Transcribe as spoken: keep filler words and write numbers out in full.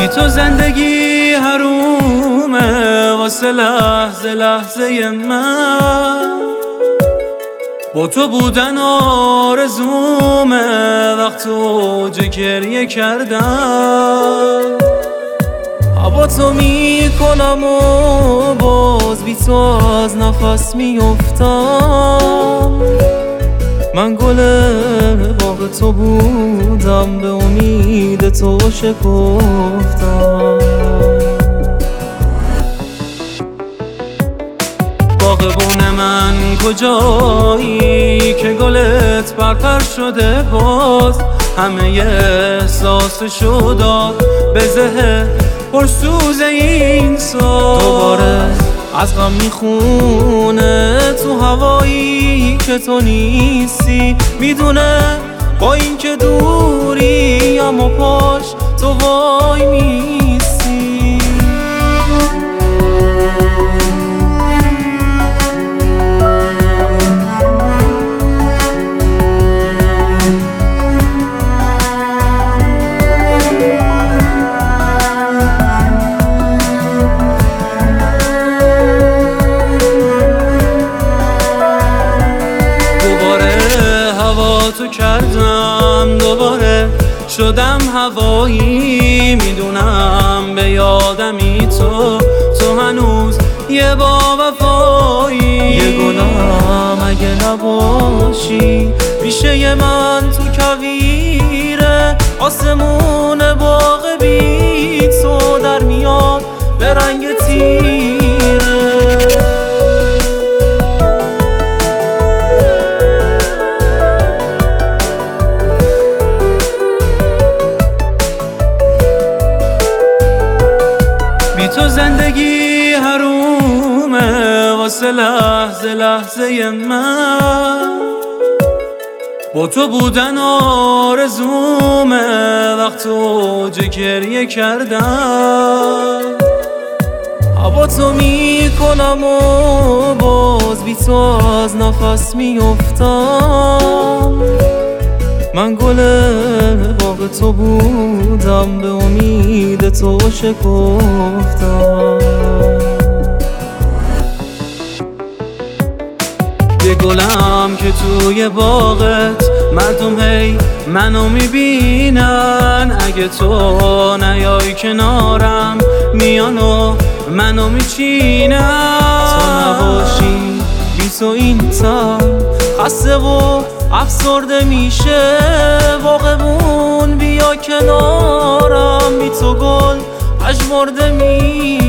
بی تو زندگی حرومه واسه لحظه لحظه من، با تو بودن آرزومه وقت اوج گریه کردن. هوا تو میکنم و باز بی تو از نفس میافتم. من گل باغ تو بودم به امید تو شکفتم. باغبون من کجایی که گلت پرپر شده باز، همه احساسشو داد به زه پرسوز این ساز. دوباره از غم میخونه تو هوایی که تو نیستی، میدونه با این که دوری اما پاش تو وای میستی. تو کردم دوباره شدم هوایی، میدونم به یادمی تو تو هنوز یه با وفایی. یه گلم اگه نباشی میشه من تو کویره، آسمون باغ بی تو در میاد به رنگ تیره. بی تو زندگی حرومه واسه لحظه لحظه من، با تو بودن آرزومه وقت اوج گریه کردن. هوا تو میکنم و باز بی تو از نفس میافتم. من گل باغ تو بودم به امید تو شکفتم. یه گلم که توی باغت مردم هی منو میبینن، اگه تو نیای کنارم میان و منو میچینن. تو نباشی بی تو این تن خسته و افسرده میشه. باغبون بیا کنارم بی تو گل پژمرده میشه.